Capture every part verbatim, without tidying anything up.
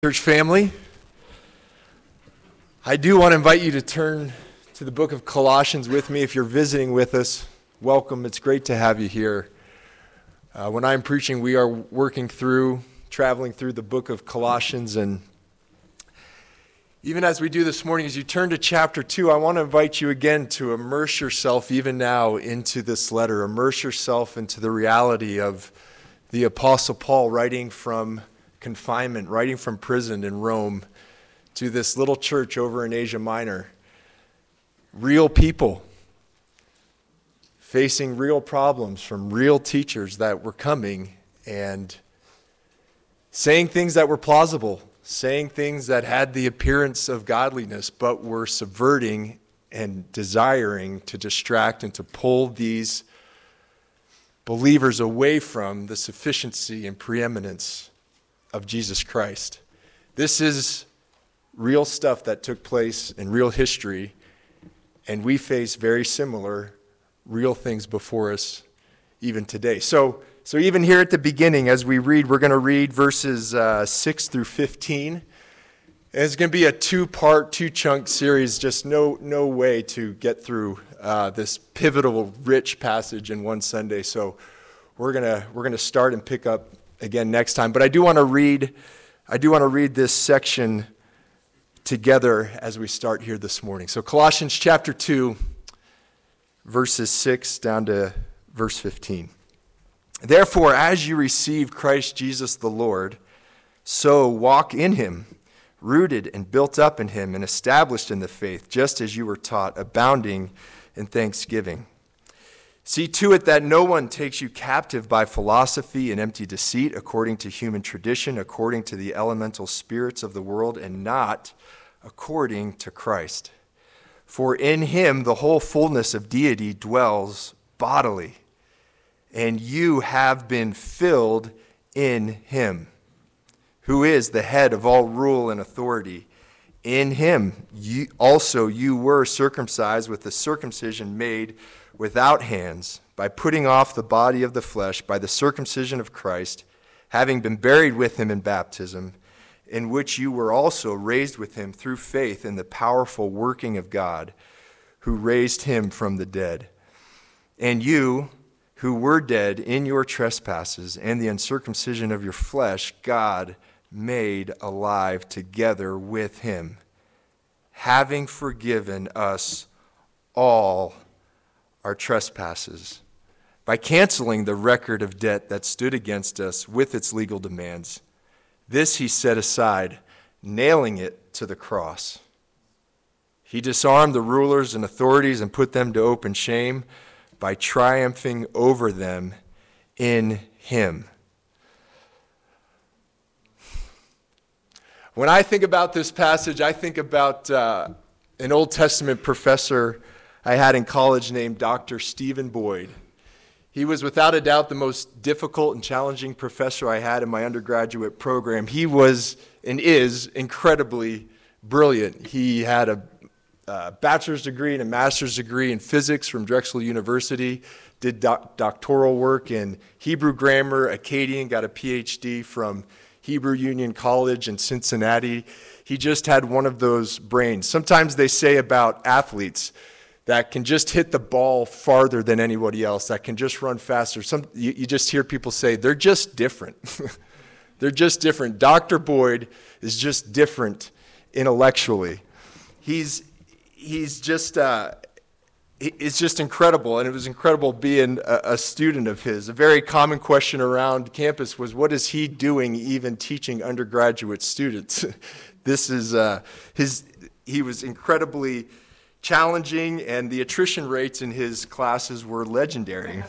Church family, I do want to invite you to turn to the book of Colossians with me. If you're visiting with us, welcome. It's great to have you here. Uh, when I'm preaching, we are working through, traveling through the book of Colossians, and even as we do this morning, as you turn to chapter two, I want to invite you again to immerse yourself even now into this letter. Immerse yourself into the reality of the Apostle Paul writing from confinement, writing from prison in Rome to this little church over in Asia Minor. Real people facing real problems from real teachers that were coming and saying things that were plausible, saying things that had the appearance of godliness, but were subverting and desiring to distract and to pull these believers away from the sufficiency and preeminence of Jesus Christ. This is real stuff that took place in real history, and we face very similar real things before us even today. So, so even here at the beginning, as we read, we're going to read verses uh, six through fifteen. And it's going to be a two-part, two-chunk series, just no no way to get through uh, this pivotal, rich passage in one Sunday. So we're gonna we're gonna start and pick up again next time. But I do want to read, I do want to read this section together as we start here this morning. So Colossians chapter two, verses six down to verse fifteen. Therefore, as you receive Christ Jesus the Lord, so walk in him, rooted and built up in him and established in the faith, just as you were taught, abounding in thanksgiving. See to it that no one takes you captive by philosophy and empty deceit, according to human tradition, according to the elemental spirits of the world, and not according to Christ. For in him the whole fullness of deity dwells bodily, and you have been filled in him, who is the head of all rule and authority. In him you, also you were circumcised with the circumcision made without hands, by putting off the body of the flesh by the circumcision of Christ, having been buried with him in baptism, in which you were also raised with him through faith in the powerful working of God, who raised him from the dead. And you, who were dead in your trespasses and the uncircumcision of your flesh, God made alive together with him, having forgiven us all our trespasses, by canceling the record of debt that stood against us with its legal demands. This he set aside, nailing it to the cross. He disarmed the rulers and authorities and put them to open shame by triumphing over them in him. When I think about this passage, I think about uh, an Old Testament professor I had in college named Doctor Stephen Boyd. He was without a doubt the most difficult and challenging professor I had in my undergraduate program. He was and is incredibly brilliant. He had a, a bachelor's degree and a master's degree in physics from Drexel University, did doc- doctoral work in Hebrew grammar, Akkadian, got a P H D from Hebrew Union College in Cincinnati. He just had one of those brains. Sometimes they say about athletes that can just hit the ball farther than anybody else, that can just run faster. Some you, you just hear people say, they're just different. They're just different. Doctor Boyd is just different intellectually. He's he's just uh, it's just incredible, and it was incredible being a, a student of his. A very common question around campus was, what is he doing even teaching undergraduate students? This is uh, his. He was incredibly challenging, and the attrition rates in his classes were legendary.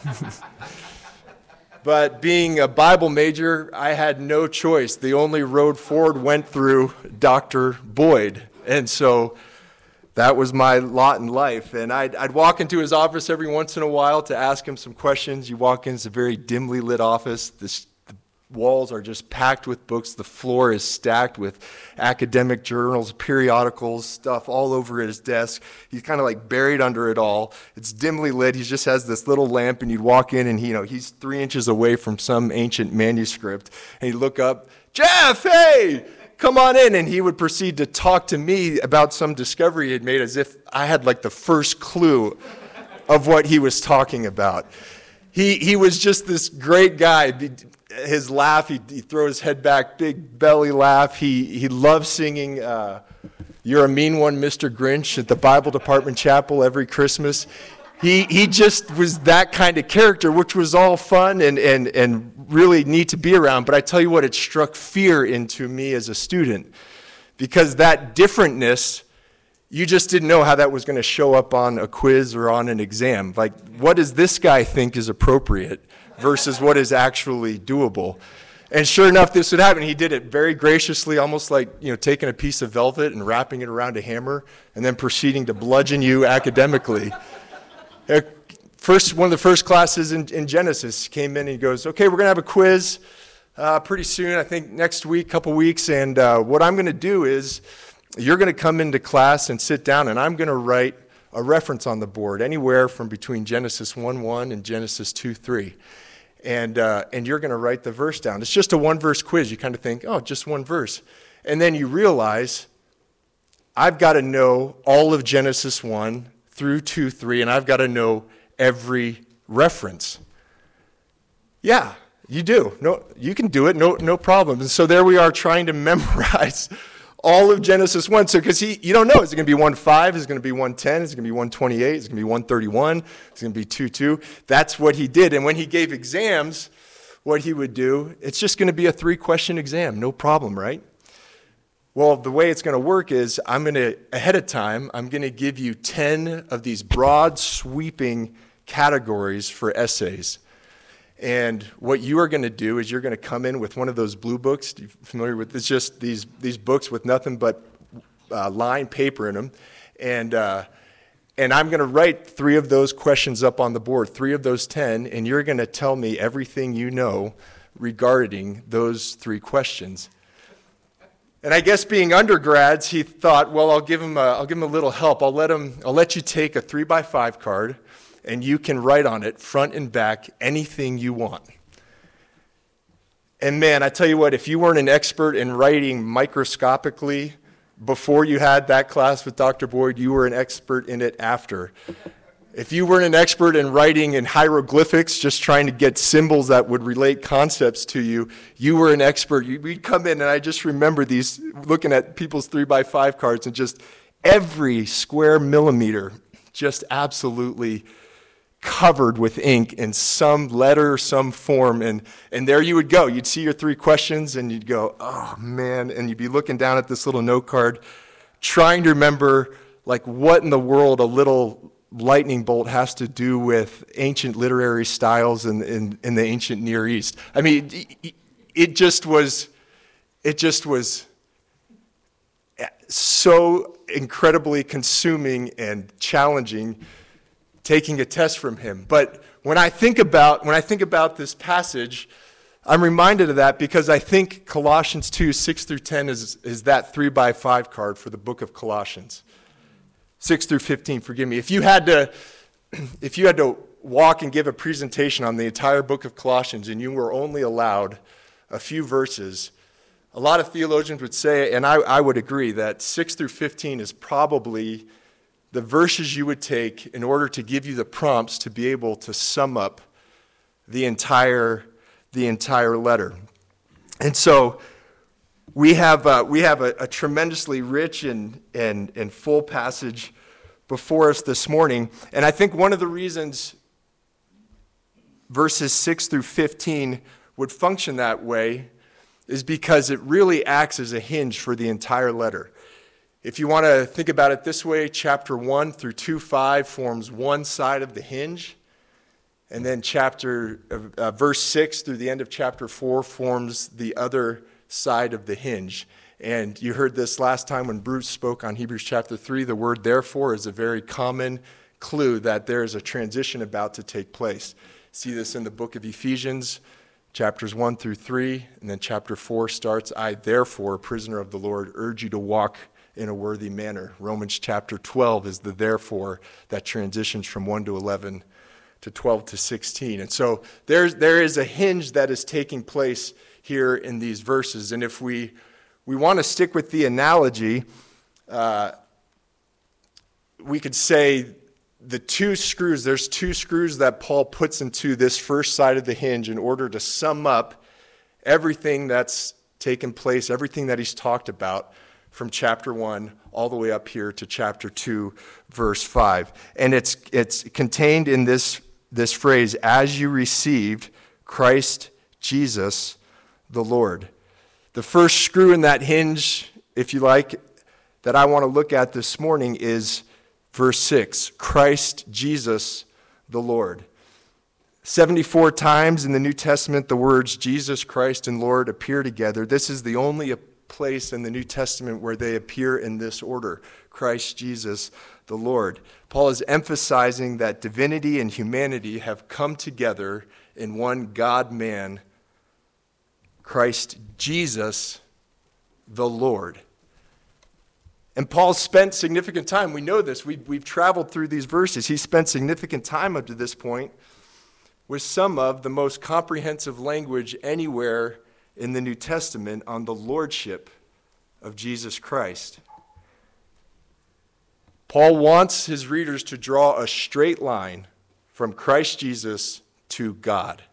But being a Bible major, I had no choice. The only road forward went through Doctor Boyd. And so that was my lot in life. And I'd, I'd walk into his office every once in a while to ask him some questions. You walk in, it's a very dimly lit office. This, the walls are just packed with books. The floor is stacked with academic journals, periodicals, stuff all over his desk. He's kind of like buried under it all. It's dimly lit. He just has this little lamp, and you'd walk in, and he, you know, he's three inches away from some ancient manuscript. And he'd look up, Jeff, hey, come on in. And he would proceed to talk to me about some discovery he had made as if I had like the first clue of what he was talking about. He he was just this great guy. His laugh, he'd, he'd throw his head back, big belly laugh. He, he loved singing uh, You're a Mean One, Mister Grinch at the Bible Department Chapel every Christmas. He he just was that kind of character, which was all fun and, and, and really neat to be around. But I tell you what, it struck fear into me as a student, because that differentness, you just didn't know how that was going to show up on a quiz or on an exam. Like, what does this guy think is appropriate versus what is actually doable? And sure enough, this would happen. He did it very graciously, almost like, you know, taking a piece of velvet and wrapping it around a hammer and then proceeding to bludgeon you academically. First, one of the first classes in, in Genesis came in and he goes, okay, we're going to have a quiz uh, pretty soon, I think next week, couple weeks, and uh, what I'm going to do is you're going to come into class and sit down, and I'm going to write a reference on the board, anywhere from between Genesis one one and Genesis two three. And, uh, and you're going to write the verse down. It's just a one-verse quiz. You kind of think, oh, just one verse. And then you realize, I've got to know all of Genesis one through two three, and I've got to know every reference. Yeah, you do. No, you can do it, no, no problem. And so there we are trying to memorize all of Genesis one. So because he, you don't know, is it going to be one five? Is it going to be one ten? Is it going to be one twenty-eight? Is it going to be one thirty-one? Is it going to be two two? That's what he did. And when he gave exams, what he would do, it's just going to be a three-question exam. No problem, right? Well, the way it's going to work is I'm going to, ahead of time, I'm going to give you ten of these broad, sweeping categories for essays. And what you are going to do is you're going to come in with one of those blue books. Are you familiar with? It's just these these books with nothing but uh, lined paper in them, and uh, and I'm going to write three of those questions up on the board, three of those ten, and you're going to tell me everything you know regarding those three questions. And I guess being undergrads, he thought, well, I'll give him a, I'll give him a little help. I'll let him, I'll let you take a three by five card, and you can write on it, front and back, anything you want. And man, I tell you what, if you weren't an expert in writing microscopically before you had that class with Doctor Boyd, you were an expert in it after. If you weren't an expert in writing in hieroglyphics, just trying to get symbols that would relate concepts to you, you were an expert. We'd come in, and I just remember these, looking at people's three by five cards, and just every square millimeter just absolutely covered with ink in some letter, some form, and, and there you would go. You'd see your three questions, and you'd go, oh, man, and you'd be looking down at this little note card, trying to remember, like, what in the world a little lightning bolt has to do with ancient literary styles in, in, in the ancient Near East. I mean, it, it just was, it just was so incredibly consuming and challenging taking a test from him. But when I think about when I think about this passage, I'm reminded of that because I think Colossians two, six through ten is, is that three by five card for the book of Colossians. six through fifteen, forgive me. If you had to, if you had to walk and give a presentation on the entire book of Colossians and you were only allowed a few verses, a lot of theologians would say, and I, I would agree, that six through fifteen is probably the verses you would take in order to give you the prompts to be able to sum up the entire, the entire letter. And so we have uh, we have a, a tremendously rich and, and, and full passage before us this morning. And I think one of the reasons verses six through fifteen would function that way is because it really acts as a hinge for the entire letter. If you want to think about it this way, chapter one through two five forms one side of the hinge, and then chapter uh, verse six through the end of chapter four forms the other side of the hinge. And you heard this last time when Bruce spoke on Hebrews chapter three. The word therefore is a very common clue that there is a transition about to take place. See this in the book of Ephesians, chapters one through three, and then chapter four starts, I therefore, prisoner of the Lord, urge you to walk in a worthy manner. Romans chapter twelve is the therefore that transitions from one to eleven to twelve to sixteen. And so there's, there is a hinge that is taking place here in these verses. And if we we want to stick with the analogy. Uh, we could say the two screws, there's two screws that Paul puts into this first side of the hinge in order to sum up everything that's taken place, everything that he's talked about from chapter one all the way up here to chapter two, verse five. And it's it's contained in this, this phrase, as you received Christ Jesus the Lord. The first screw in that hinge, if you like, that I want to look at this morning is verse six, Christ Jesus the Lord. seventy-four times in the New Testament, the words Jesus Christ and Lord appear together. This is the only place in the New Testament where they appear in this order, Christ Jesus the Lord. Paul is emphasizing that divinity and humanity have come together in one God-man, Christ Jesus the Lord. And Paul spent significant time, we know this, we, we've traveled through these verses, he spent significant time up to this point with some of the most comprehensive language anywhere in the New Testament on the lordship of Jesus Christ. Paul wants his readers to draw a straight line from Christ Jesus to God,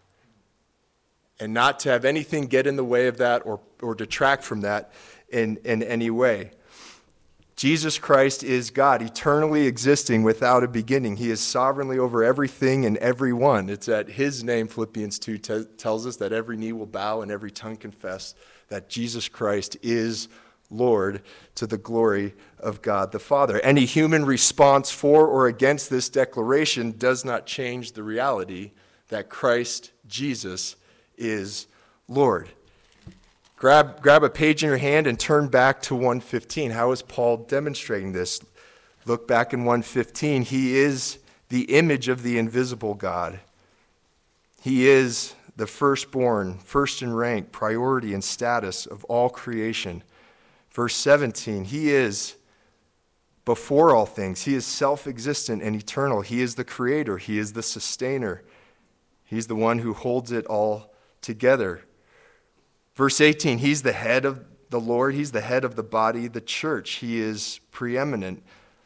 and not to have anything get in the way of that or, or detract from that in, in any way. Jesus Christ is God, eternally existing without a beginning. He is sovereignly over everything and everyone. It's at his name, Philippians two t- tells us, that every knee will bow and every tongue confess that Jesus Christ is Lord, to the glory of God the Father. Any human response for or against this declaration does not change the reality that Christ Jesus is Lord. Grab, grab a page in your hand and turn back to one fifteen. How is Paul demonstrating this? Look back in one fifteen. He is the image of the invisible God. He is the firstborn, first in rank, priority, and status of all creation. Verse seventeen, he is before all things. He is self-existent and eternal. He is the creator. He is the sustainer. He's the one who holds it all together. Verse eighteen, he's the head of the Lord. He's the head of the body, the church. He is preeminent.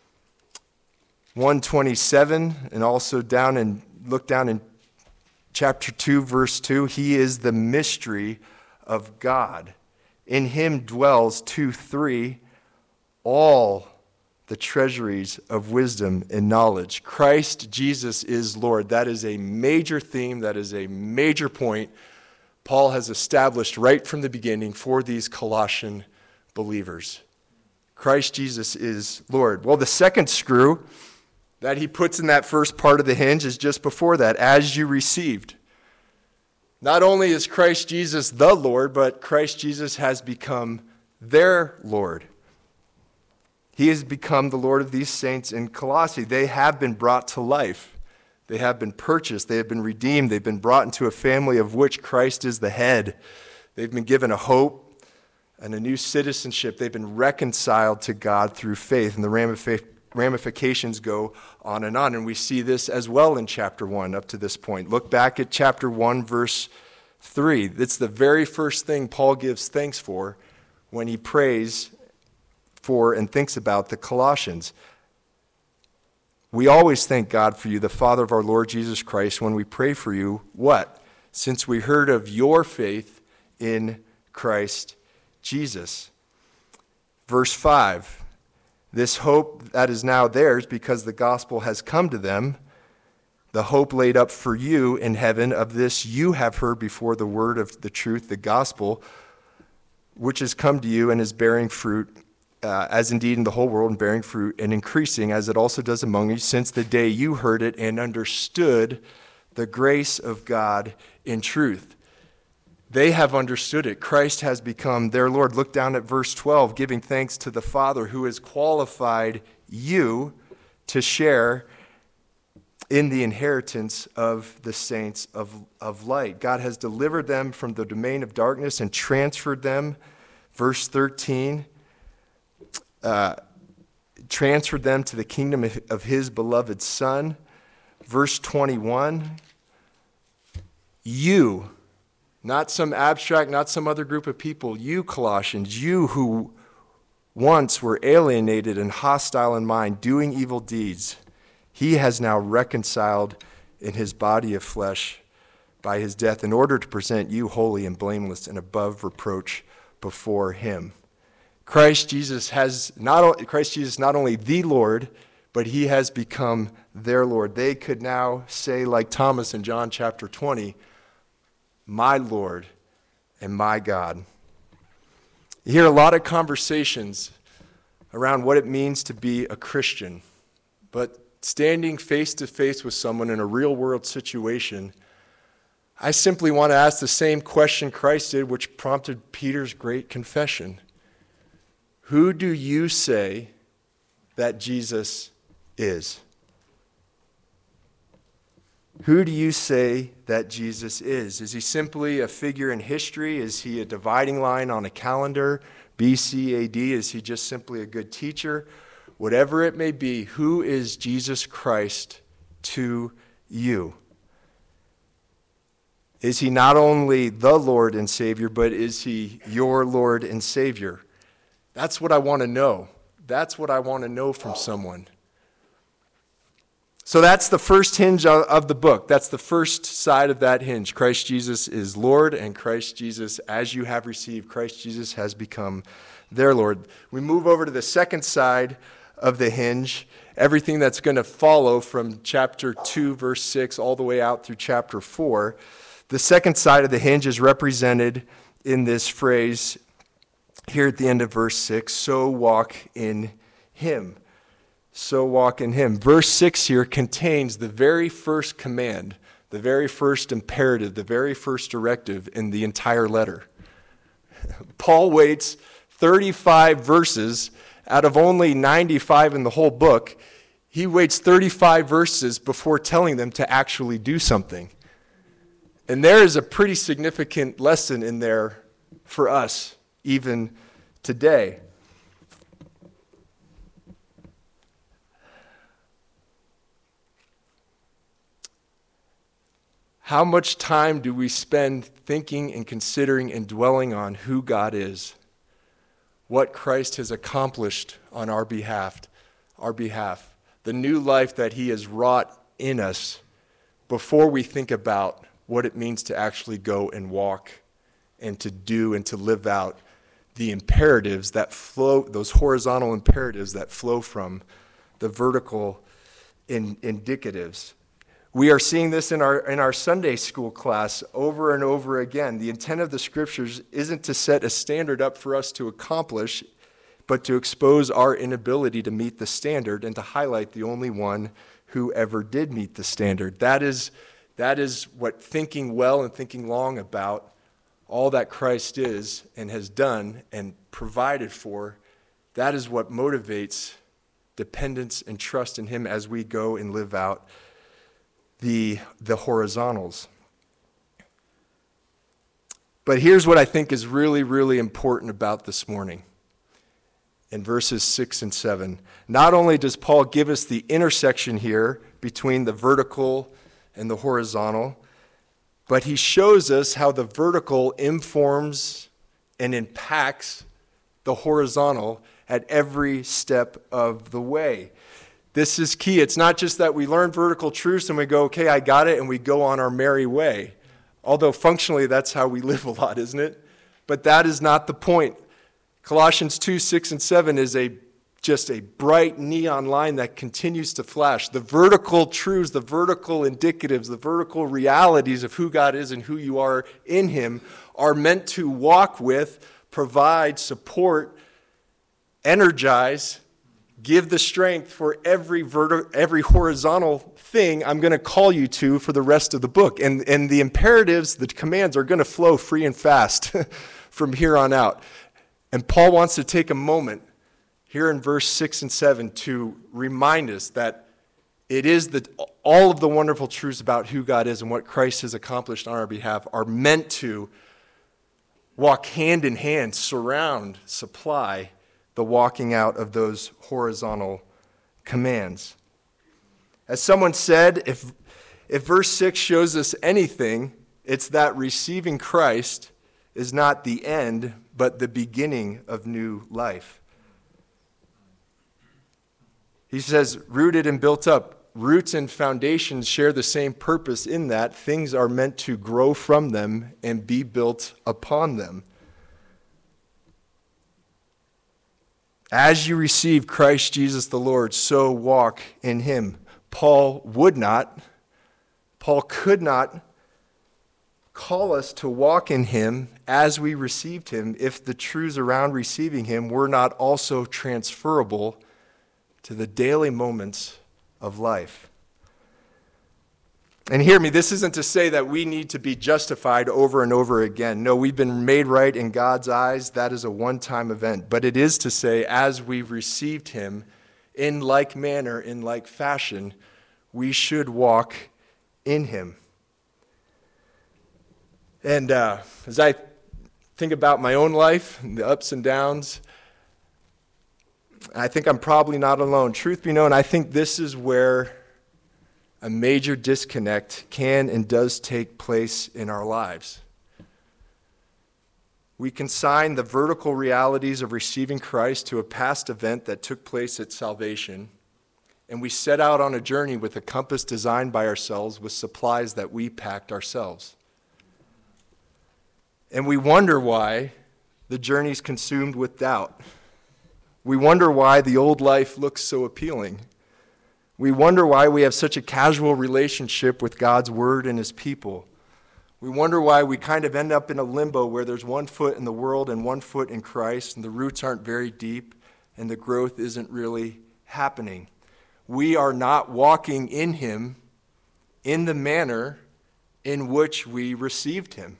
one twenty-seven, and also down and look down in chapter two, verse two, he is the mystery of God. In him dwells, two, three, all the treasuries of wisdom and knowledge. Christ Jesus is Lord. That is a major theme. That is a major point Paul has established right from the beginning for these Colossian believers. Christ Jesus is Lord. Well, the second screw that he puts in that first part of the hinge is just before that, as you received. Not only is Christ Jesus the Lord, but Christ Jesus has become their Lord. He has become the Lord of these saints in Colossae. They have been brought to life. They have been purchased. They have been redeemed. They've been brought into a family of which Christ is the head. They've been given a hope and a new citizenship. They've been reconciled to God through faith. And the ramifications ramifications go on and on. And we see this as well in chapter one up to this point. Look back at chapter one, verse three. It's the very first thing Paul gives thanks for when he prays for and thinks about the Colossians. We always thank God for you, the Father of our Lord Jesus Christ, when we pray for you. What? Since we heard of your faith in Christ Jesus. Verse five. This hope that is now theirs because the gospel has come to them, the hope laid up for you in heaven, of this you have heard before, the word of the truth, the gospel, which has come to you and is bearing fruit, uh, as indeed in the whole world, and bearing fruit and increasing, as it also does among you, since the day you heard it and understood the grace of God in truth. They have understood it. Christ has become their Lord. Look down at verse twelve, giving thanks to the Father who has qualified you to share in the inheritance of the saints of, of light. God has delivered them from the domain of darkness and transferred them, verse thirteen, uh, transferred them to the kingdom of, of his beloved Son. Verse twenty-one, you Not some abstract, not some other group of people. You, Colossians, you who once were alienated and hostile in mind, doing evil deeds, he has now reconciled in his body of flesh by his death in order to present you holy and blameless and above reproach before him. Christ Jesus has not Christ Jesus not only the Lord, but he has become their Lord. They could now say, like Thomas in John chapter twenty, my Lord and my God. You hear a lot of conversations around what it means to be a Christian, but standing face to face with someone in a real world situation, I simply want to ask the same question Christ did, which prompted Peter's great confession. Who do you say that Jesus is? Who do you say that Jesus is? Is he simply a figure in history? Is he a dividing line on a calendar? B C A D? Is he just simply a good teacher? Whatever it may be, who is Jesus Christ to you? Is he not only the Lord and Savior, but is he your Lord and Savior? That's what I want to know. That's what I want to know from someone. So that's the first hinge of the book. That's the first side of that hinge. Christ Jesus is Lord, and Christ Jesus, as you have received, Christ Jesus has become their Lord. We move over to the second side of the hinge, everything that's going to follow from chapter two, verse six, all the way out through chapter four. The second side of the hinge is represented in this phrase here at the end of verse six, so walk in him. So walk in him. Verse six here contains the very first command, the very first imperative, the very first directive in the entire letter. Paul waits thirty-five verses out of only ninety-five in the whole book. He waits thirty-five verses before telling them to actually do something. And there is a pretty significant lesson in there for us, even today. How much time do we spend thinking and considering and dwelling on who God is, what Christ has accomplished on our behalf, our behalf, the new life that he has wrought in us, before we think about what it means to actually go and walk and to do and to live out the imperatives that flow, those horizontal imperatives that flow from the vertical in, indicatives. We are seeing this in our in our Sunday school class over and over again. The intent of the scriptures isn't to set a standard up for us to accomplish, but to expose our inability to meet the standard and to highlight the only one who ever did meet the standard. That is, that is what thinking well and thinking long about all that Christ is and has done and provided for, that is what motivates dependence and trust in him as we go and live out the, the horizontals. But here's what I think is really, really important about this morning. In verses six and seven, not only does Paul give us the intersection here between the vertical and the horizontal, but he shows us how the vertical informs and impacts the horizontal at every step of the way. This is key. It's not just that we learn vertical truths and we go, okay, I got it, and we go on our merry way. Although functionally that's how we live a lot, isn't it? But that is not the point. Colossians two, six, and seven is a just a bright neon line that continues to flash. The vertical truths, the vertical indicatives, the vertical realities of who God is and who you are in him are meant to walk with, provide, support, energize, give the strength for every verti- every horizontal thing I'm going to call you to for the rest of the book. And, and the imperatives, the commands are going to flow free and fast from here on out. And Paul wants to take a moment here in verse six and seven to remind us that it is that all of the wonderful truths about who God is and what Christ has accomplished on our behalf are meant to walk hand in hand, surround, supply the walking out of those horizontal commands. As someone said, if, if verse six shows us anything, It's that receiving Christ is not the end, but the beginning of new life. He says, rooted and built up. Roots and foundations share the same purpose in that things are meant to grow from them and be built upon them. As you receive Christ Jesus the Lord, so walk in him. Paul would not, Paul could not call us to walk in him as we received him if the truths around receiving him were not also transferable to the daily moments of life. And hear me, this isn't to say that we need to be justified over and over again. No, we've been made right in God's eyes. That is a one-time event. But it is to say, as we've received him in like manner, in like fashion, we should walk in him. And uh, as I think about my own life, and the ups and downs, I think I'm probably not alone. Truth be known, I think this is where a major disconnect can and does take place in our lives. We consign the vertical realities of receiving Christ to a past event that took place at salvation, and we set out on a journey with a compass designed by ourselves with supplies that we packed ourselves. And we wonder why the journey's consumed with doubt. We wonder why the old life looks so appealing. We wonder why we have such a casual relationship with God's word and his people. We wonder why we kind of end up in a limbo where there's one foot in the world and one foot in Christ, and the roots aren't very deep, and the growth isn't really happening. We are not walking in him in the manner in which we received him.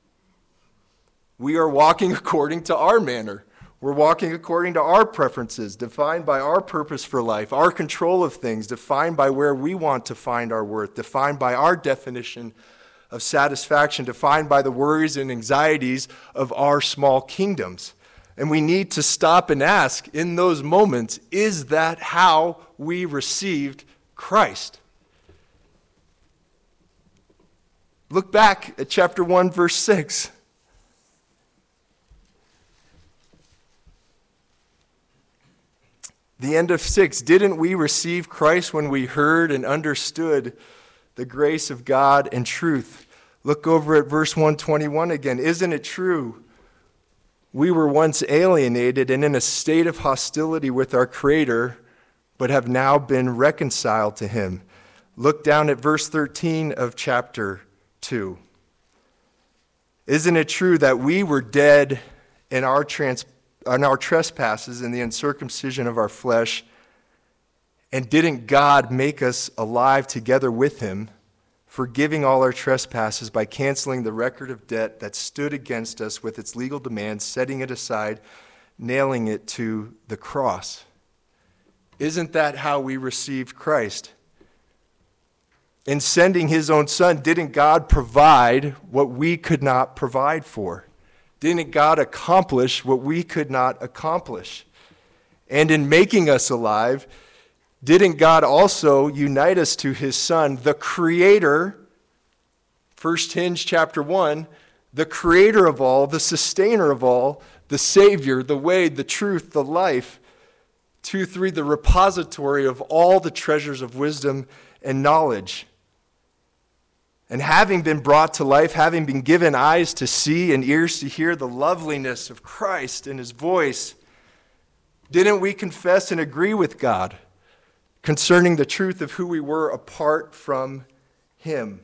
We are walking according to our manner. We're walking according to our preferences, defined by our purpose for life, our control of things, defined by where we want to find our worth, defined by our definition of satisfaction, defined by the worries and anxieties of our small kingdoms. And we need to stop and ask in those moments, is that how we received Christ? Look back at chapter one, verse six. The end of six, didn't we receive Christ when we heard and understood the grace of God and truth? Look over at verse one twenty-one again. Isn't it true? We were once alienated and in a state of hostility with our Creator, but have now been reconciled to him. Look down at verse thirteen of chapter two. Isn't it true that we were dead in our trans on our trespasses and the uncircumcision of our flesh, and didn't God make us alive together with him, forgiving all our trespasses by canceling the record of debt that stood against us with its legal demands, setting it aside, nailing it to the cross? Isn't that how we received Christ? In sending his own son, didn't God provide what we could not provide for? Didn't God accomplish what we could not accomplish? And in making us alive, didn't God also unite us to his Son, the Creator, First Hinge chapter one, the Creator of all, the Sustainer of all, the Savior, the way, the truth, the life, two, three, the repository of all the treasures of wisdom and knowledge. And having been brought to life, having been given eyes to see and ears to hear the loveliness of Christ and his voice, didn't we confess and agree with God concerning the truth of who we were apart from him?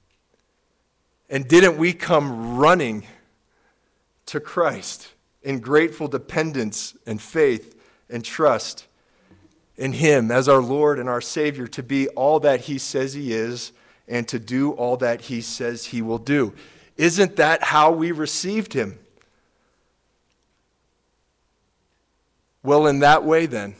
And didn't we come running to Christ in grateful dependence and faith and trust in him as our Lord and our Savior to be all that he says he is and to do all that he says he will do? Isn't that how we received him? Well, in that way then,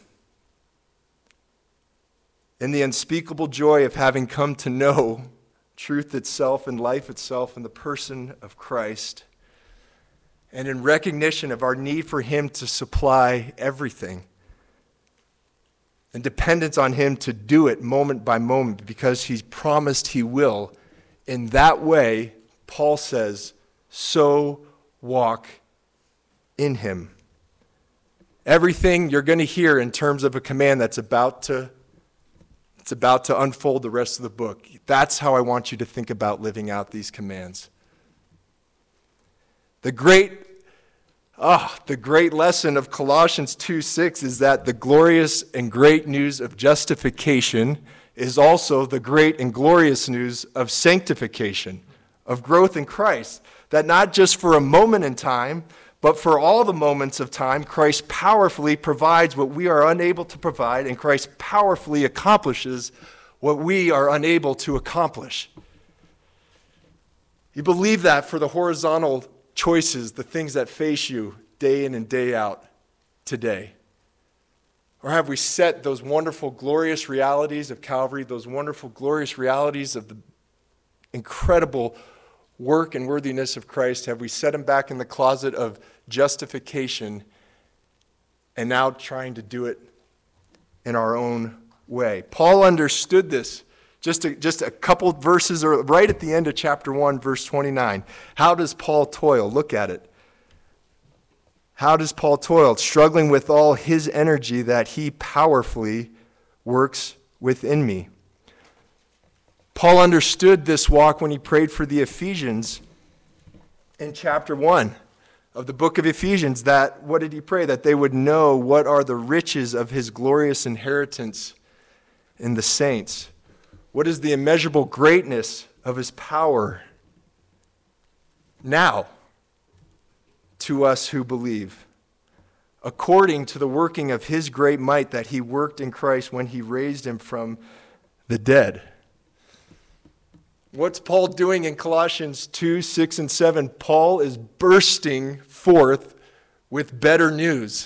in the unspeakable joy of having come to know truth itself and life itself in the person of Christ, and in recognition of our need for him to supply everything, and dependence on him to do it moment by moment because he's promised he will, in that way, Paul says, so walk in him. Everything you're going to hear in terms of a command that's about to it's about to unfold the rest of the book. That's how I want you to think about living out these commands. The great ah, the great lesson of Colossians two six is that the glorious and great news of justification is also the great and glorious news of sanctification, of growth in Christ. That not just for a moment in time, but for all the moments of time, Christ powerfully provides what we are unable to provide, and Christ powerfully accomplishes what we are unable to accomplish. You believe that for the horizontal choices, the things that face you day in and day out today? Or have we set those wonderful, glorious realities of Calvary, those wonderful, glorious realities of the incredible work and worthiness of Christ, have we set them back in the closet of justification and now trying to do it in our own way? Paul understood this. Just a, just a couple verses or right at the end of chapter one, verse twenty-nine. How does Paul toil? Look at it. How does Paul toil? Struggling with all his energy that he powerfully works within me. Paul understood this walk when he prayed for the Ephesians in chapter one of the book of Ephesians. That, what did he pray? That they would know what are the riches of his glorious inheritance in the saints. What is the immeasurable greatness of his power now to us who believe, according to the working of his great might that he worked in Christ when he raised him from the dead. What's Paul doing in Colossians two, six, and seven? Paul is bursting forth with better news.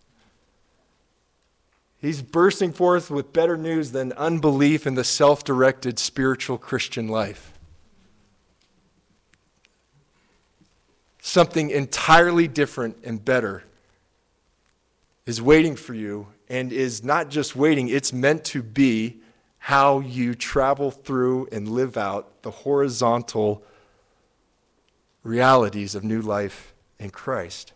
He's bursting forth with better news than unbelief in the self-directed spiritual Christian life. Something entirely different and better is waiting for you, and is not just waiting, it's meant to be how you travel through and live out the horizontal realities of new life in Christ.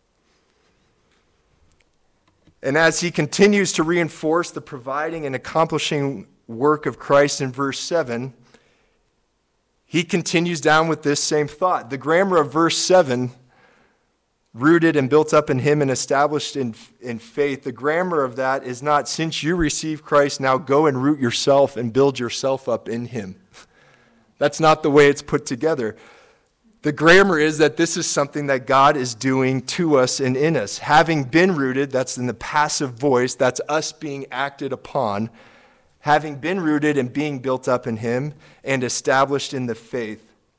And as he continues to reinforce the providing and accomplishing work of Christ in verse seven, he continues down with this same thought. The grammar of verse seven, rooted and built up in him and established in, in faith, the grammar of that is not, since you receive Christ, now go and root yourself and build yourself up in him. That's not the way it's put together. The grammar is that this is something that God is doing to us and in us. Having been rooted, that's in the passive voice, that's us being acted upon. Having been rooted and being built up in him and established in the faith.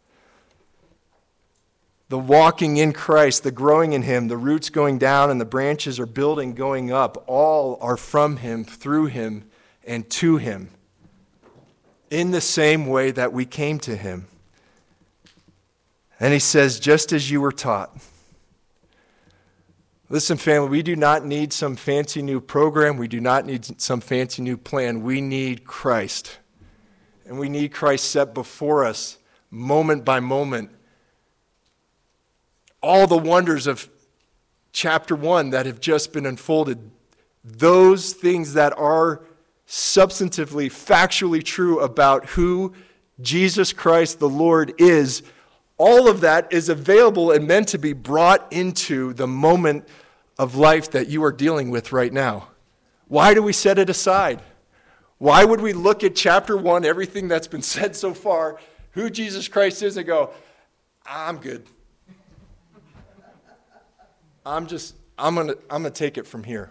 The walking in Christ, the growing in him, the roots going down and the branches are building, going up, all are from him, through him, and to him. In the same way that we came to him. And he says, just as you were taught. Listen, family, we do not need some fancy new program. We do not need some fancy new plan. We need Christ. And we need Christ set before us, moment by moment. All the wonders of chapter one that have just been unfolded, those things that are substantively, factually true about who Jesus Christ the Lord is, all of that is available and meant to be brought into the moment of life that you are dealing with right now. Why do we set it aside? Why would we look at chapter one, everything that's been said so far, who Jesus Christ is, and go, I'm good. I'm just, I'm going to I'm going to take it from here.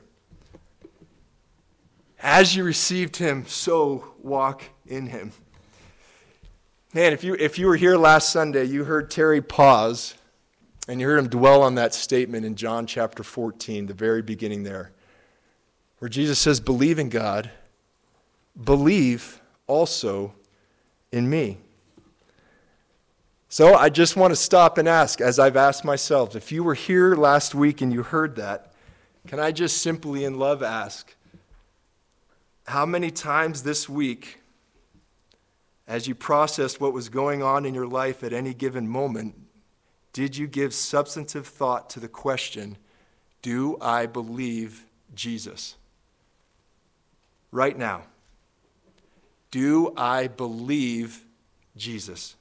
As you received him, so walk in him. Man, if you if you were here last Sunday, you heard Terry pause, and you heard him dwell on that statement in John chapter fourteen, the very beginning there, where Jesus says, believe in God, believe also in me. So I just want to stop and ask, as I've asked myself, if you were here last week and you heard that, can I just simply in love ask, how many times this week As you processed what was going on in your life at any given moment, did you give substantive thought to the question, do I believe Jesus? Right now, do I believe Jesus?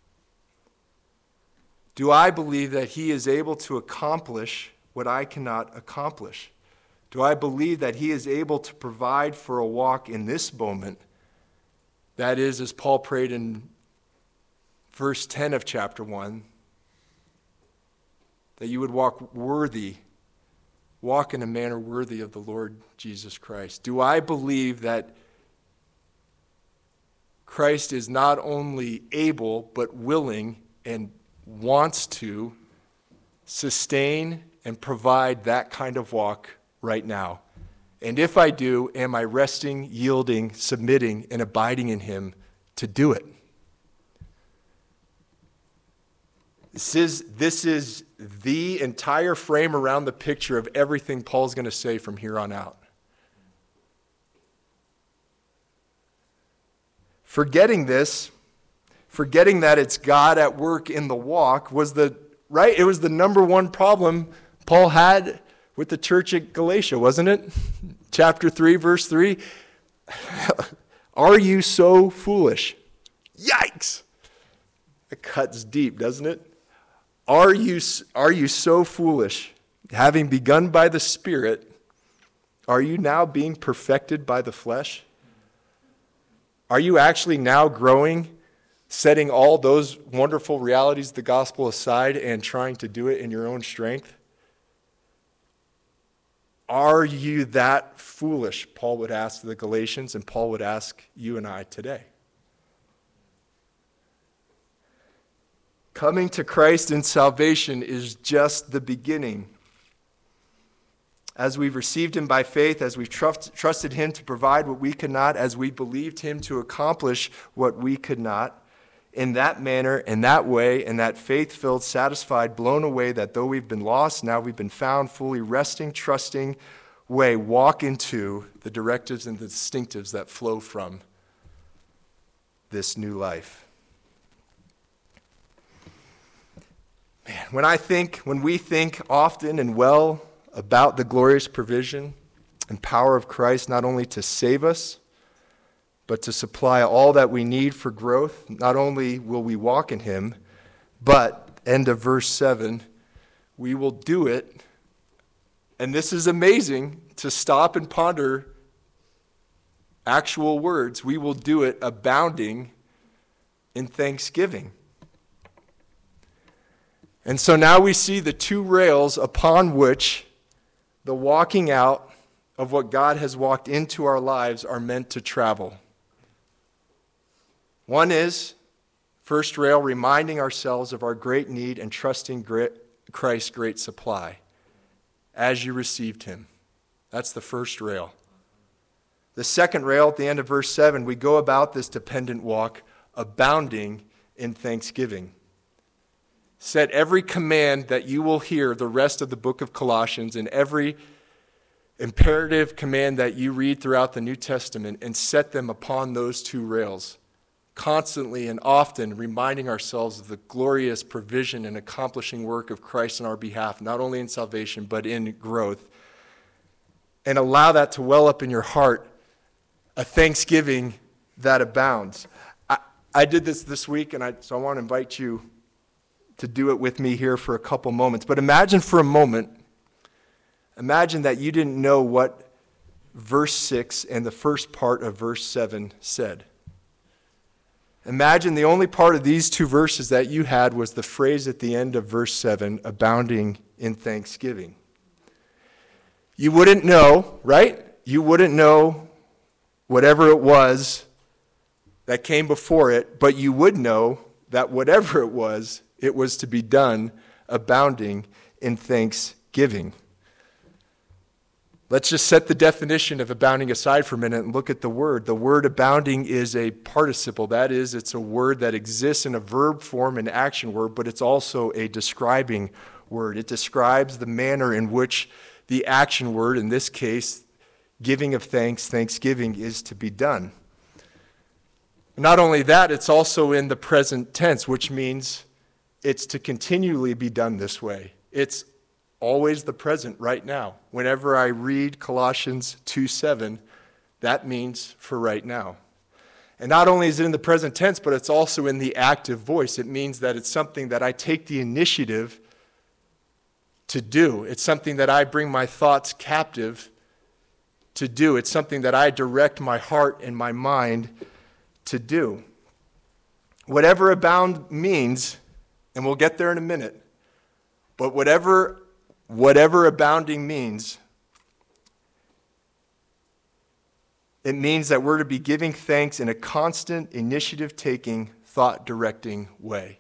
Do I believe that he is able to accomplish what I cannot accomplish? Do I believe that he is able to provide for a walk in this moment? That is, as Paul prayed in verse ten of chapter one, that you would walk worthy, walk in a manner worthy of the Lord Jesus Christ. Do I believe that Christ is not only able, but willing and wants to sustain and provide that kind of walk right now? And if I do, am I resting, yielding, submitting, and abiding in him to do it? This is, this is the entire frame around the picture of everything Paul's going to say from here on out. Forgetting this, forgetting that it's God at work in the walk, was the, right? It was the number one problem Paul had with the church at Galatia, wasn't it? Chapter three, verse three. Are you so foolish? Yikes! It cuts deep, doesn't it? Are you, are you so foolish? Having begun by the Spirit, are you now being perfected by the flesh? Are you actually now growing, setting all those wonderful realities of the gospel aside and trying to do it in your own strength? Are you that foolish? Paul would ask the Galatians, and Paul would ask you and I today. Coming to Christ in salvation is just the beginning. As we've received him by faith, as we've trust, trusted him to provide what we could not, as we believed him to accomplish what we could not, in that manner, in that way, in that faith-filled, satisfied, blown away, that though we've been lost, now we've been found, fully resting, trusting way, walk into the directives and the distinctives that flow from this new life. Man, when I think, when we think often and well about the glorious provision and power of Christ, not only to save us, but to supply all that we need for growth, not only will we walk in him, but, end of verse seven, we will do it. And this is amazing to stop and ponder actual words. We will do it abounding in thanksgiving. And so now we see the two rails upon which the walking out of what God has walked into our lives are meant to travel. One is, first rail, reminding ourselves of our great need and trusting Christ's great supply as you received him. That's the first rail. The second rail, at the end of verse seven, we go about this dependent walk abounding in thanksgiving. Set every command that you will hear the rest of the book of Colossians and every imperative command that you read throughout the New Testament and set them upon those two rails. Constantly and often reminding ourselves of the glorious provision and accomplishing work of Christ on our behalf, not only in salvation, but in growth. And allow that to well up in your heart, a thanksgiving that abounds. I, I did this this week, and I, so I want to invite you to do it with me here for a couple moments. But imagine for a moment, imagine that you didn't know what verse six and the first part of verse seven said. Imagine the only part of these two verses that you had was the phrase at the end of verse seven, abounding in thanksgiving. You wouldn't know, right? You wouldn't know whatever it was that came before it, but you would know that whatever it was, it was to be done abounding in thanksgiving. Let's just set the definition of abounding aside for a minute and look at the word. The word abounding is a participle. That is, it's a word that exists in a verb form, an action word, but it's also a describing word. It describes the manner in which the action word, in this case, giving of thanks, thanksgiving, is to be done. Not only that, it's also in the present tense, which means it's to continually be done this way. It's always the present right now. Whenever I read Colossians two seven, that means for right now. And not only is it in the present tense, but it's also in the active voice. It means that it's something that I take the initiative to do. It's something that I bring my thoughts captive to do. It's something that I direct my heart and my mind to do. Whatever abound means, and we'll get there in a minute, but whatever, whatever abounding means, it means that we're to be giving thanks in a constant, initiative-taking, thought-directing way.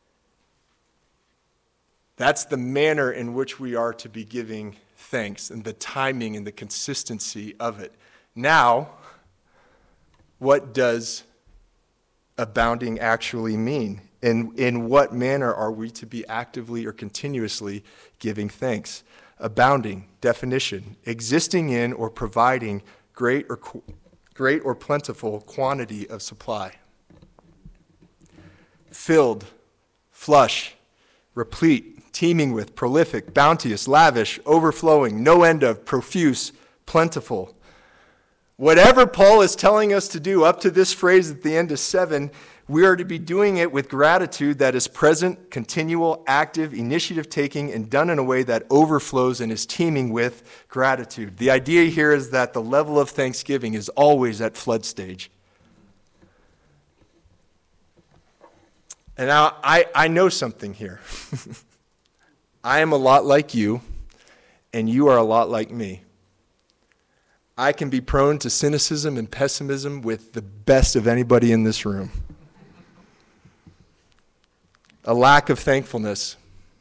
That's the manner in which we are to be giving thanks, and the timing and the consistency of it. Now, what does abounding actually mean? And in what manner are we to be actively or continuously giving thanks? Abounding, definition, existing in or providing great or great or plentiful quantity of supply. Filled, flush, replete, teeming with, prolific, bounteous, lavish, overflowing, no end of, profuse, plentiful. Whatever Paul is telling us to do up to this phrase at the end of seven, we are to be doing it with gratitude that is present, continual, active, initiative-taking, and done in a way that overflows and is teeming with gratitude. The idea here is that the level of thanksgiving is always at flood stage. And now I, I know something here. I am a lot like you, and you are a lot like me. I can be prone to cynicism and pessimism with the best of anybody in this room. A lack of thankfulness.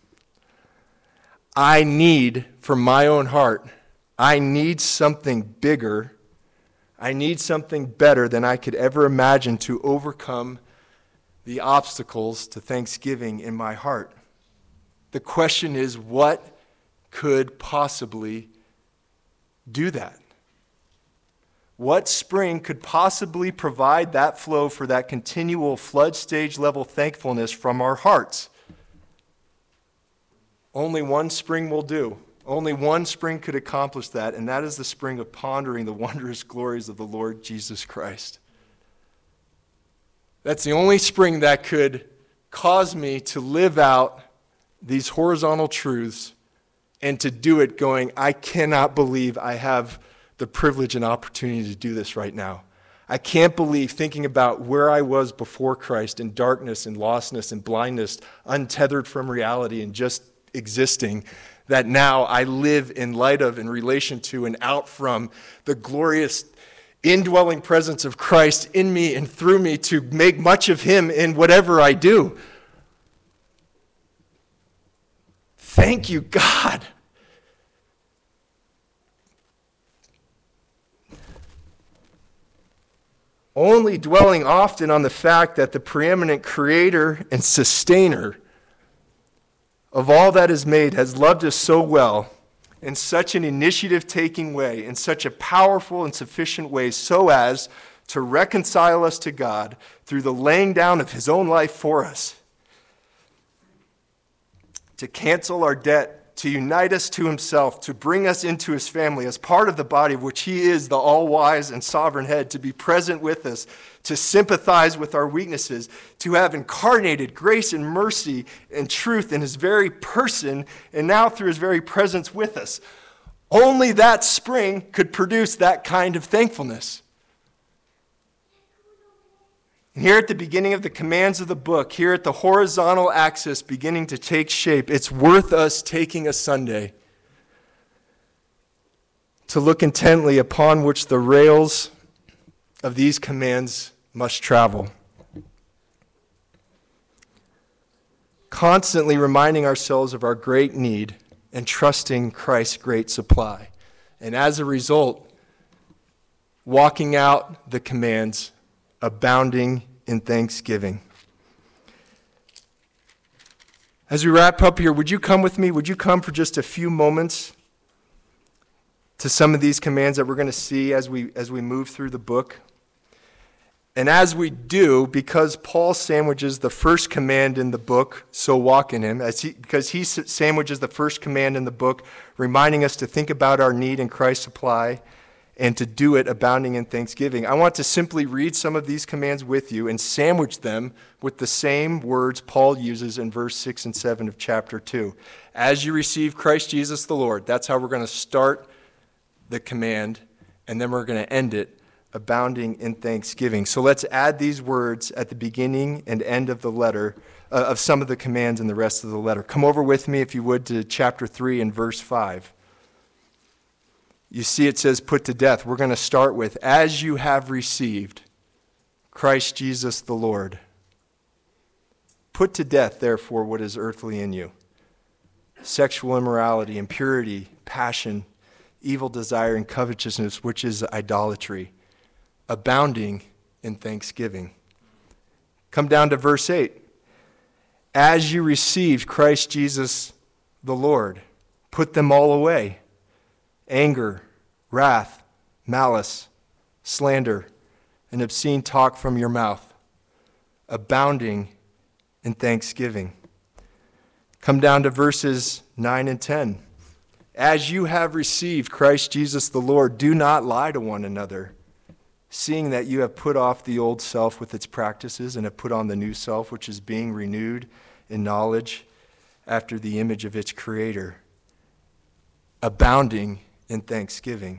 I need, from my own heart, I need something bigger. I need something better than I could ever imagine to overcome the obstacles to thanksgiving in my heart. The question is, what could possibly do that? What spring could possibly provide that flow for that continual flood stage level thankfulness from our hearts? Only one spring will do. Only one spring could accomplish that, and that is the spring of pondering the wondrous glories of the Lord Jesus Christ. That's the only spring that could cause me to live out these horizontal truths and to do it going, I cannot believe I have the privilege and opportunity to do this right now. I can't believe, thinking about where I was before Christ in darkness and lostness and blindness, untethered from reality and just existing, that now I live in light of, in relation to, and out from the glorious indwelling presence of Christ in me and through me to make much of Him in whatever I do. Thank you, God. Only dwelling often on the fact that the preeminent creator and sustainer of all that is made has loved us so well, in such an initiative-taking way, in such a powerful and sufficient way, so as to reconcile us to God through the laying down of His own life for us, to cancel our debt, to unite us to Himself, to bring us into His family as part of the body of which He is the all-wise and sovereign head, to be present with us, to sympathize with our weaknesses, to have incarnated grace and mercy and truth in His very person, and now through His very presence with us. Only that spring could produce that kind of thankfulness. And here at the beginning of the commands of the book, here at the horizontal axis beginning to take shape, it's worth us taking a Sunday to look intently upon which the rails of these commands must travel. Constantly reminding ourselves of our great need and trusting Christ's great supply. And as a result, walking out the commands, abounding in thanksgiving. As we wrap up here, would you come with me? Would you come for just a few moments to some of these commands that we're going to see as we as we move through the book? And as we do, because Paul sandwiches the first command in the book, so walk in him, as he, because he sandwiches the first command in the book, reminding us to think about our need in Christ's supply and to do it abounding in thanksgiving. I want to simply read some of these commands with you and sandwich them with the same words Paul uses in verse six and seven of chapter two. As you receive Christ Jesus the Lord, that's how we're going to start the command, and then we're going to end it, abounding in thanksgiving. So let's add these words at the beginning and end of the letter, uh, of some of the commands in the rest of the letter. Come over with me, if you would, to chapter three and verse five. You see it says, put to death. We're going to start with, as you have received Christ Jesus the Lord. Put to death, therefore, what is earthly in you: sexual immorality, impurity, passion, evil desire, and covetousness, which is idolatry. Abounding in thanksgiving. Come down to verse eight. As you received Christ Jesus the Lord, put them all away: anger, wrath, malice, slander, and obscene talk from your mouth. Abounding in thanksgiving. Come down to verses nine and ten. As you have received Christ Jesus the Lord, do not lie to one another, seeing that you have put off the old self with its practices and have put on the new self, which is being renewed in knowledge after the image of its creator, abounding in thanksgiving.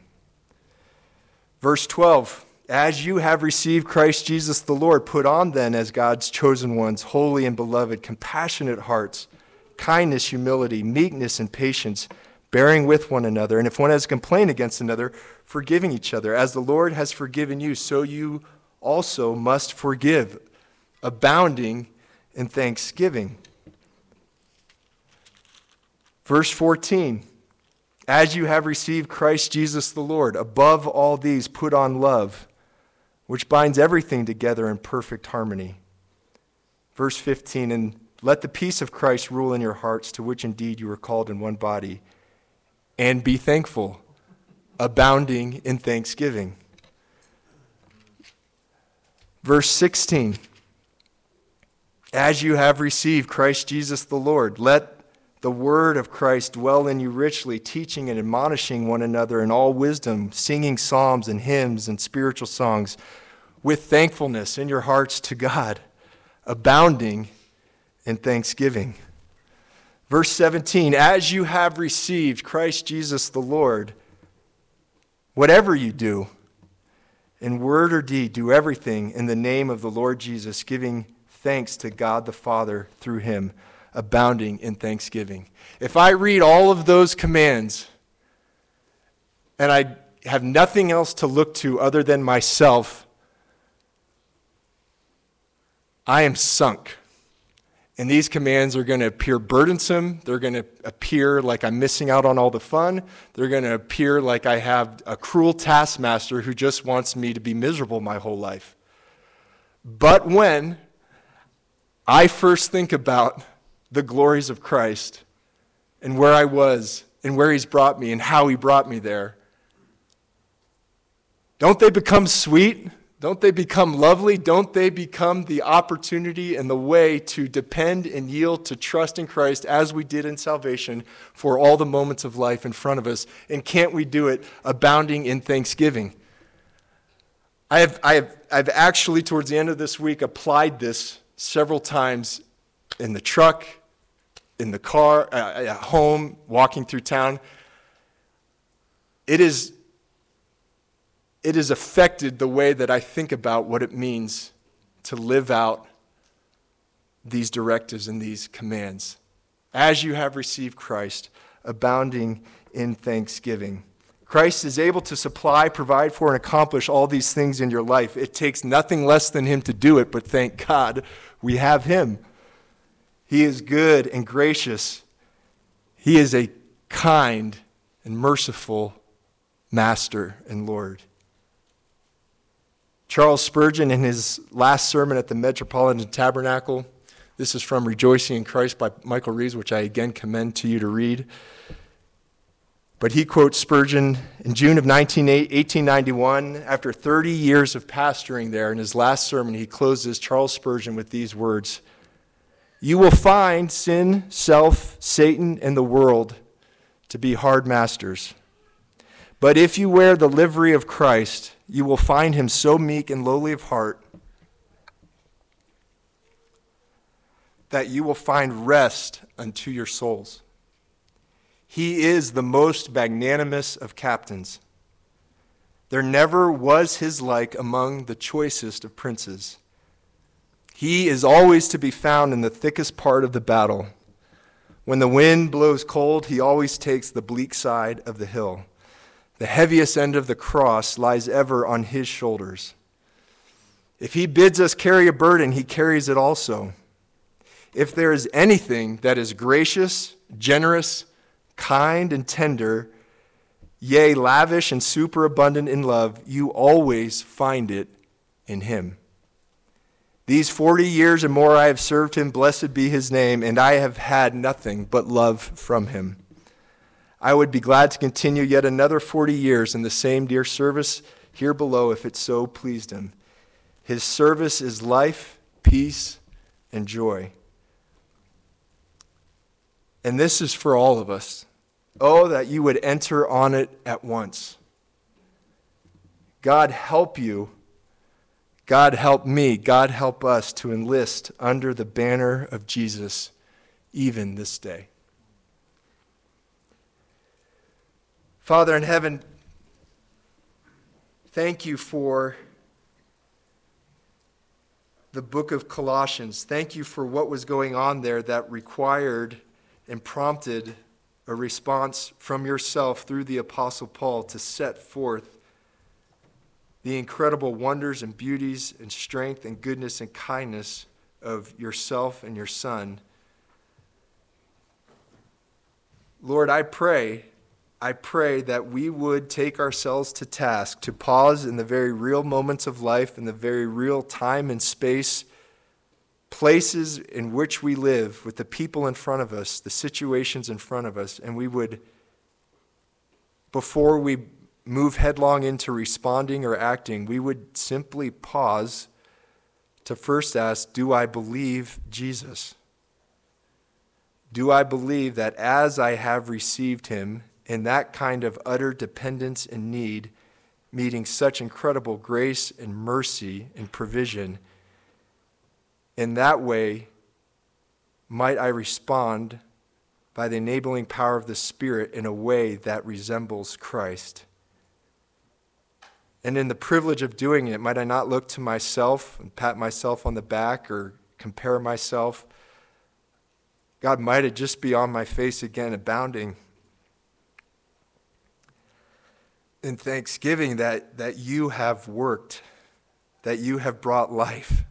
Verse twelve, as you have received Christ Jesus the Lord, put on then as God's chosen ones, holy and beloved, compassionate hearts, kindness, humility, meekness, and patience, bearing with one another, and if one has a complaint against another, forgiving each other. As the Lord has forgiven you, so you also must forgive, abounding in thanksgiving. Verse fourteen, as you have received Christ Jesus the Lord, above all these put on love, which binds everything together in perfect harmony. Verse fifteen, and let the peace of Christ rule in your hearts, to which indeed you were called in one body, and be thankful, abounding in thanksgiving. Verse sixteen, as you have received Christ Jesus the Lord, let the word of Christ dwell in you richly, teaching and admonishing one another in all wisdom, singing psalms and hymns and spiritual songs with thankfulness in your hearts to God, abounding in thanksgiving. Verse seventeen, as you have received Christ Jesus the Lord, whatever you do, in word or deed, do everything in the name of the Lord Jesus, giving thanks to God the Father through him, abounding in thanksgiving. If I read all of those commands and I have nothing else to look to other than myself, I am sunk. And these commands are going to appear burdensome. They're going to appear like I'm missing out on all the fun. They're going to appear like I have a cruel taskmaster who just wants me to be miserable my whole life. But when I first think about the glories of Christ and where I was and where he's brought me and how he brought me there, don't they become sweet? Don't they become lovely? Don't they become the opportunity and the way to depend and yield to trust in Christ as we did in salvation for all the moments of life in front of us? And can't we do it abounding in thanksgiving? I have, I have, I've actually, towards the end of this week, applied this several times in the truck, in the car, uh, at home, walking through town. It is It has affected the way that I think about what it means to live out these directives and these commands. As you have received Christ, abounding in thanksgiving. Christ is able to supply, provide for, and accomplish all these things in your life. It takes nothing less than him to do it, but thank God we have him. He is good and gracious. He is a kind and merciful Master and Lord. Charles Spurgeon, in his last sermon at the Metropolitan Tabernacle, this is from Rejoicing in Christ by Michael Reeves, which I again commend to you to read. But he quotes Spurgeon in June of eighteen ninety-one. After thirty years of pastoring there, in his last sermon, he closes Charles Spurgeon with these words: "You will find sin, self, Satan, and the world to be hard masters. But if you wear the livery of Christ, you will find him so meek and lowly of heart that you will find rest unto your souls. He is the most magnanimous of captains. There never was his like among the choicest of princes. He is always to be found in the thickest part of the battle. When the wind blows cold, he always takes the bleak side of the hill. The heaviest end of the cross lies ever on his shoulders. If he bids us carry a burden, he carries it also. If there is anything that is gracious, generous, kind, and tender, yea, lavish and superabundant in love, you always find it in him. These forty years and more I have served him, blessed be his name, and I have had nothing but love from him. I would be glad to continue yet another forty years in the same dear service here below if it so pleased him. His service is life, peace, and joy. And this is for all of us. Oh, that you would enter on it at once. God help you. God help me. God help us to enlist under the banner of Jesus even this day. Father in heaven, thank you for the book of Colossians. Thank you for what was going on there that required and prompted a response from yourself through the Apostle Paul to set forth the incredible wonders and beauties and strength and goodness and kindness of yourself and your Son. Lord, I pray, I pray that we would take ourselves to task, to pause in the very real moments of life, in the very real time and space, places in which we live, with the people in front of us, the situations in front of us, and we would, before we move headlong into responding or acting, we would simply pause to first ask, do I believe Jesus? Do I believe that as I have received him in that kind of utter dependence and need, meeting such incredible grace and mercy and provision, in that way, might I respond by the enabling power of the Spirit in a way that resembles Christ. And in the privilege of doing it, might I not look to myself and pat myself on the back or compare myself. God, might it just be on my face again, abounding in thanksgiving that, that you have worked, that you have brought life.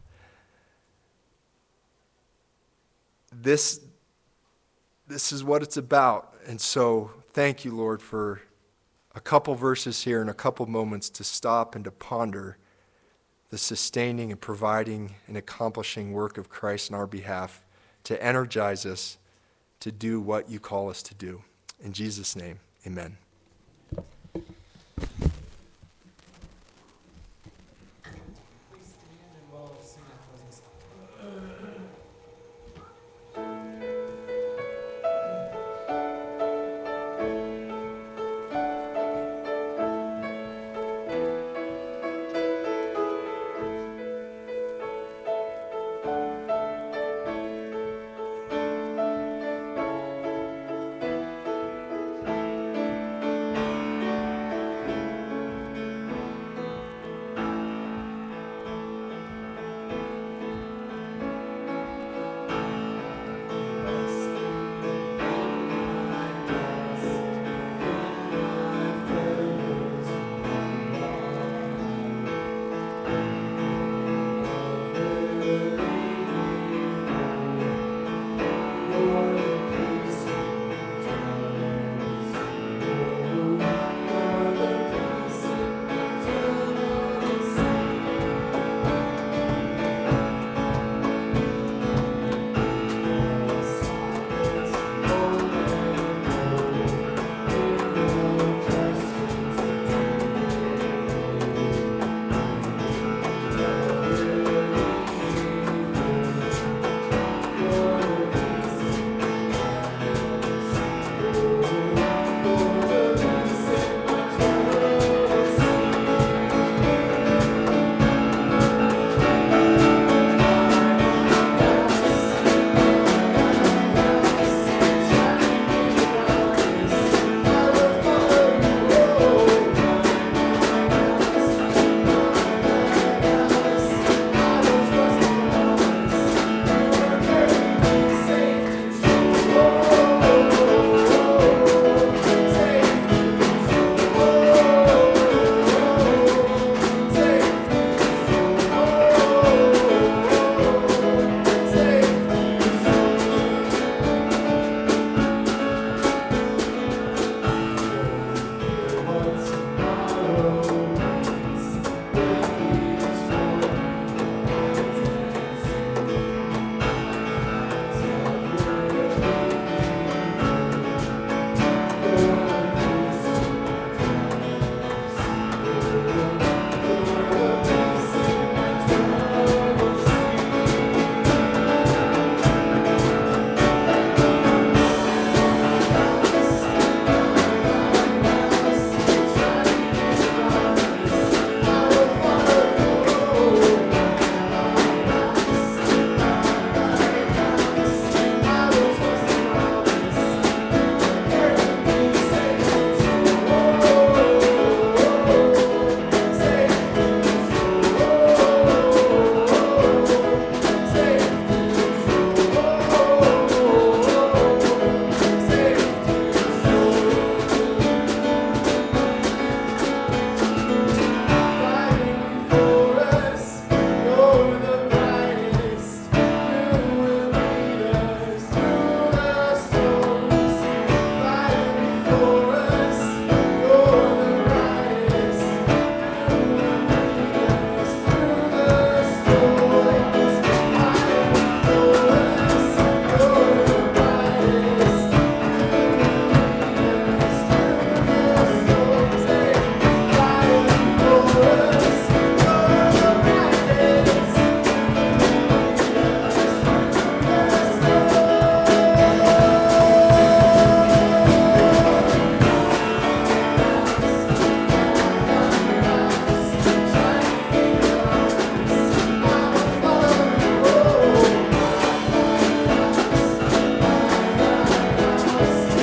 This, this is what it's about. And so thank you, Lord, for a couple verses here and a couple moments to stop and to ponder the sustaining and providing and accomplishing work of Christ in our behalf, to energize us to do what you call us to do. In Jesus' name, amen.